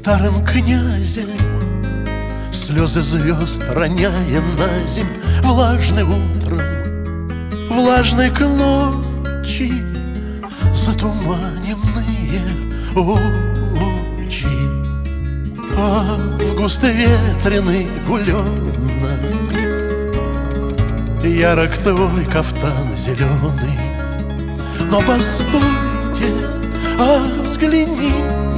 старым князем, слезы звезд роняя на земь, влажный утром, влажной к ночи, затуманенные очи. Август ветреный гулённо, ярок твой кафтан зеленый. Но постойте, взгляните,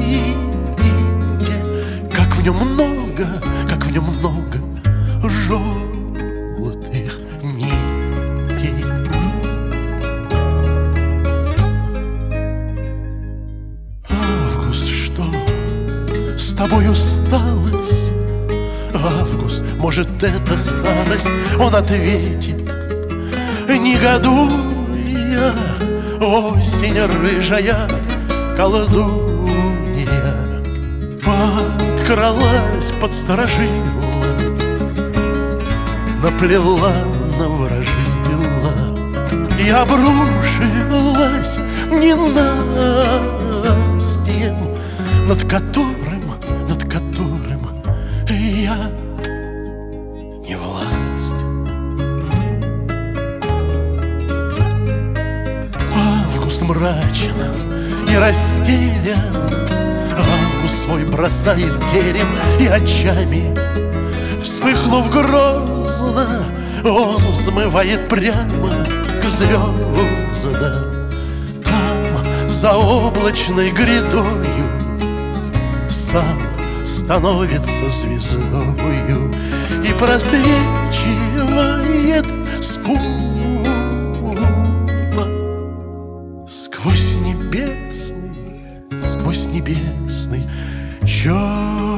как в нем много, как в нем много желтых нитей. Август, что с тобой усталость? Август, может, это старость? Он ответит, негодуя: осень рыжая колдунья подкралась, подсторожила, наплела, наворожила и обрушилась ненастьем, над которым я не властен. Август мрачно и растерян, август свой бросает терем, и очами, вспыхнув грозно, он взмывает прямо к звездам. Там, за облачной грядою, сам становится звездою и просвечивает скуло сквозь небесный черный